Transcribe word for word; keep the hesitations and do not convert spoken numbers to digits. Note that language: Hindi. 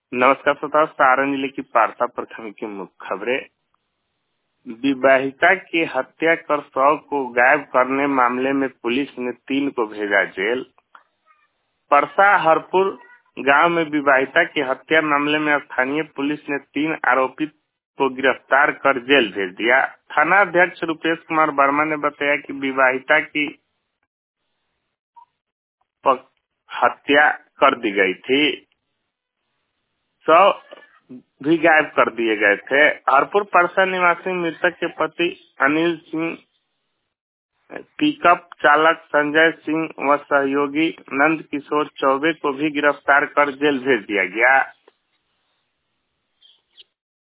नमस्कार श्रोताओं, सारण जिले की पारसा प्रखंड की मुख्य खबरें। विवाहिता की हत्या कर शव को गायब करने मामले में पुलिस ने तीन को भेजा जेल। परसा हरपुर गांव में विवाहिता की हत्या मामले में स्थानीय पुलिस ने तीन आरोपित को गिरफ्तार कर जेल भेज दिया। थाना अध्यक्ष रुपेश कुमार वर्मा ने बताया कि विवाहिता की हत्या कर दी गई थी, शव भी गायब कर दिए गए थे। हरपुर परसा निवासी मृतक के पति अनिल सिंह, पिकअप चालक संजय सिंह व सहयोगी नंद किशोर चौबे को भी गिरफ्तार कर जेल भेज दिया गया।